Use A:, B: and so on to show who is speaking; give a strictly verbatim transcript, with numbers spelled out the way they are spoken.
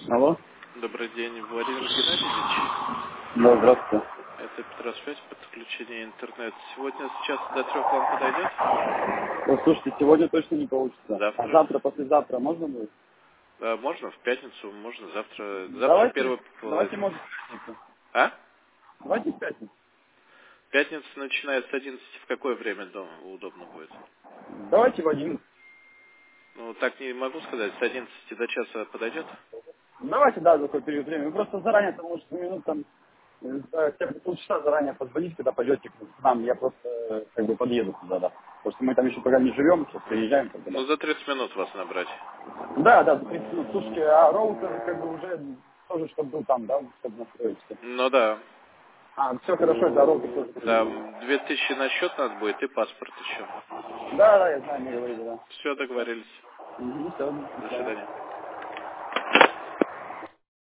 A: Алло?
B: Добрый день, Владимир Геннадьевич.
A: Да, здравствуйте.
B: Это Петросвязь, подключение интернет. Сегодня с часа до трех вам подойдет?
A: Вот, слушайте, сегодня точно не получится. А
B: Завтра?
A: завтра, послезавтра можно будет?
B: Да, можно в пятницу, можно завтра. Завтра
A: Давайте,
B: первая
A: давайте,
B: половина.
A: может, в пятницу.
B: А?
A: Давайте в пятницу.
B: Пятница начинает с одиннадцати. В какое время дома удобно будет?
A: Давайте в один.
B: Ну, так не могу сказать. С одиннадцати до часа подойдет?
A: Давайте, да, за какой период времени. Вы просто заранее, там, может, минут там, э, за хотя бы полчаса заранее позвонить, когда пойдете к нам. Я просто, э, как бы, подъеду туда, да. Потому что мы там еще пока не живем, сейчас приезжаем, как бы,
B: Ну,
A: да.
B: за тридцать минут вас набрать.
A: Да, да, в принципе, ну, слушайте, а роутер, как бы, уже тоже, чтобы был там, да, чтобы настроить всё.
B: Ну да.
A: А, все хорошо, это роутер тоже подойдет.
B: Там две тысячи на счет надо будет и паспорт еще.
A: Да, да, я знаю, мы говорили, да.
B: Все, договорились.
A: Угу, все,
B: До
A: до свидания.
B: свидания.